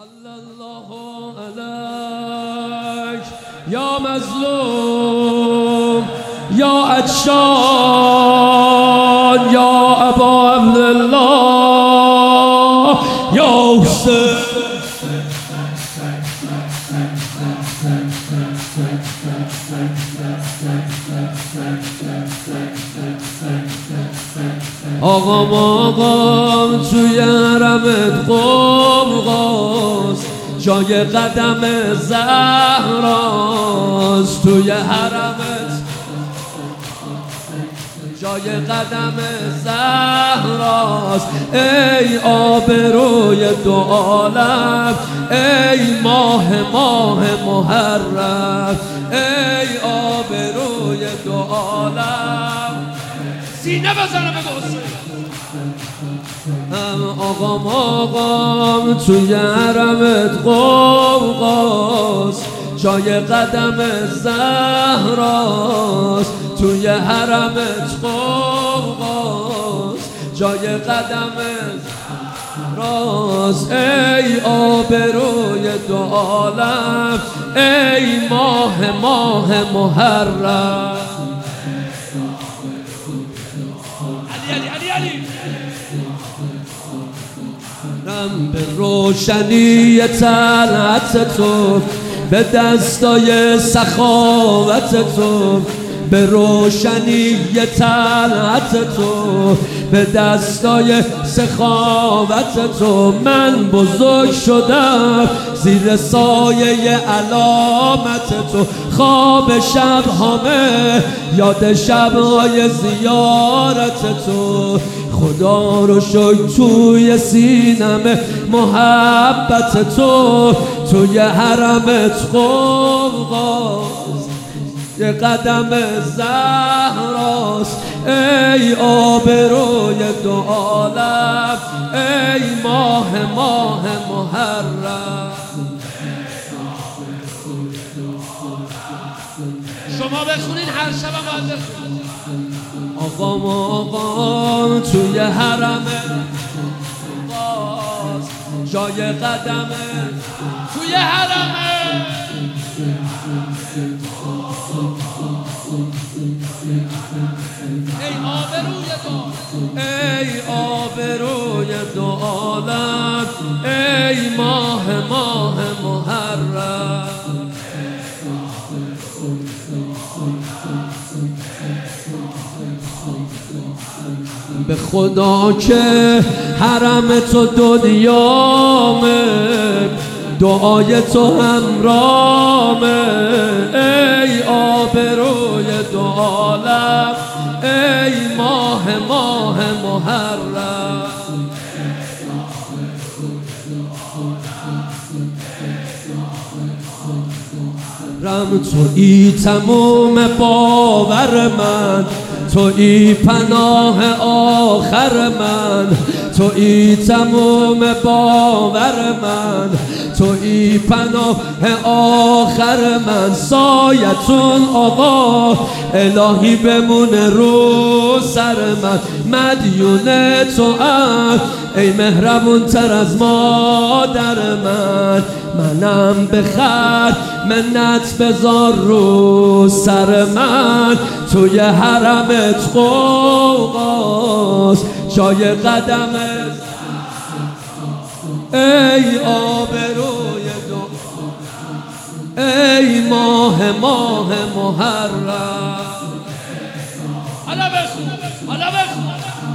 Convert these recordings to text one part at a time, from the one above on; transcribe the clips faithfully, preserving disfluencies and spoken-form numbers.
صلی الله علیک یا مظلوم یا عطشان یا ابا عبدالله یا حسین. آقام آقام توی حرمت قمقاست، جای قدم زهراست. توی حرمت جای قدم زهراست. ای آبروی دو عالم، ای ماه ماه محرم، ای آبروی دو عالم. سینه بزنه به حسین. آقام آقام توی حرمت قمقاست، جای قدم زهراست. توی حرمت قمقاست، جای قدم زهراست. ای آبروی دو عالم، ای ماه ماه محرم. علی علی علی رم به روشنی طلعت تو، به دستای سخاوت تو، به روشنی طلعت تو، به دستای سخاوت تو. من بزرگ شدم زیر سایه علامت تو. خواب شب همه یاد شبهای زیارت تو. خدا رو شکر توی سینم محبت تو. توی حرمت قمقاست، یه قدم زهراست. ای آبروی دو عالم، ای ماه ماه محرم. شما بخونین هر شب هم باید بخونین. آقام آقام توی حرمت قمقاست، جای قدم توی حرمت. ای آبروی دو ای آبروی دو عالم، ای ماه ماه محرم. به خدا که حرم تو دنیامه، دعای تو همرامه. ای آبروی دو عالم، ای ماه ماه محرم. رم تویی تموم باور من، تویی پناه آخر من. تویی تموم باور من، تویی پناه آخر من. سایتون آقا الهی بمونه رو سر من. مدیون تو ام ای مهربون تر از مادر من. منم بخر منت بذار رو سر من. توی حرمت قمقاست، جای قدم ای آبروی دو ای ماه ماه محرم. حالا بخون حالا بخون.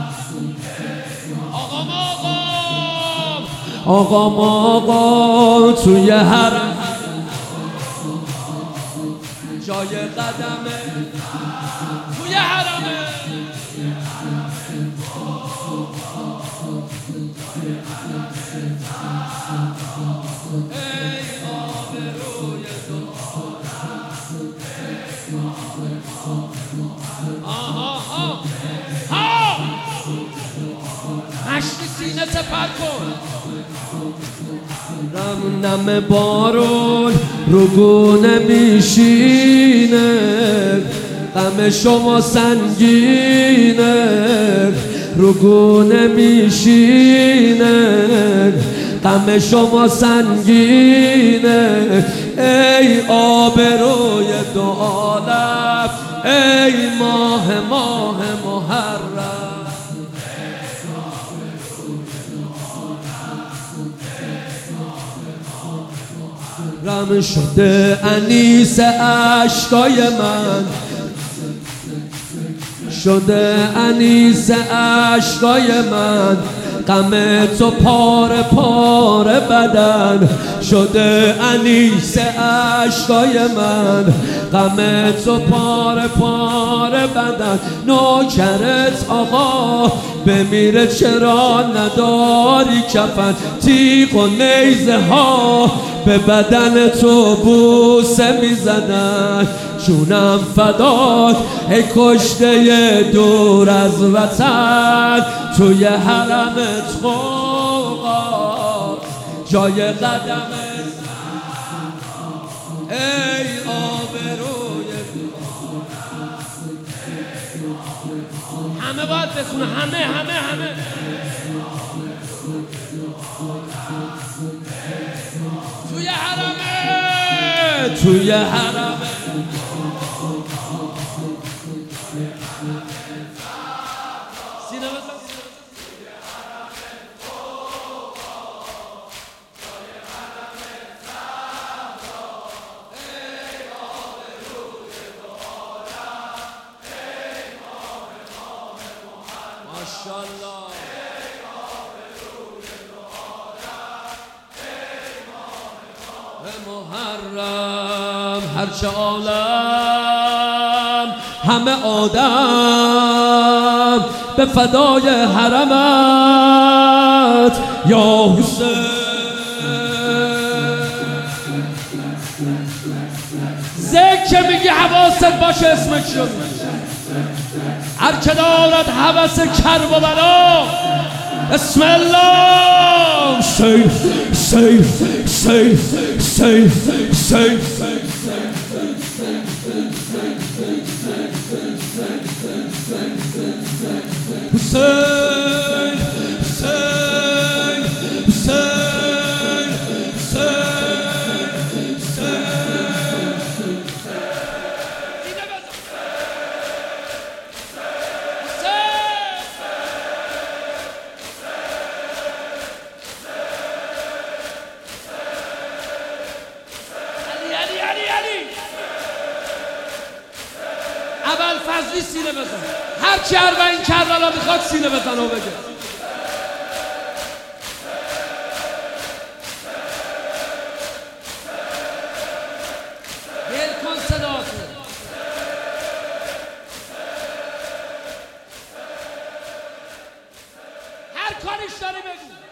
آقام آقام آقام آقام توی حرم، جای قدم توی حرمه. ای آبروی دو آها ها ها مشتی سینه سپر کن. نم نم بارون رو گونه میشینه، غم شما سنگینه. رو گونه میشینه، غم شما سنگینه ای آبروی دو عالم ای ماه ماه محرم رم شده انیس اشکای من شده انیس اشکای من غم تو پاره پاره بدن شده انیس اشکای من غم تو پاره پاره بدن نوکرت آقا بمیره چرا نداری کفن تیغ و نیزه ها به بدن تو بوسه میزدن جونم فدات ای کشته دور از وطن توی حرمت خوقا جای قدمت ای آبروی همه باید بخونه همه همه همه توی حرمت توی حرمت سینه بزن ماشاءالله محرم هرچه عالم همه آدم به فدای حرمت یا حسین ذکر میگی حواست باشه اسمش شد هر که دارد هوس کرب و بلا بسم الله سیف سیف سیف سیف سیف حسین حسین حسین اول فضلی سینه بزن هر چی اربعین کربلا میخواد سینه بزن و بگه بیل کن صداتو هر کاریش داری بگو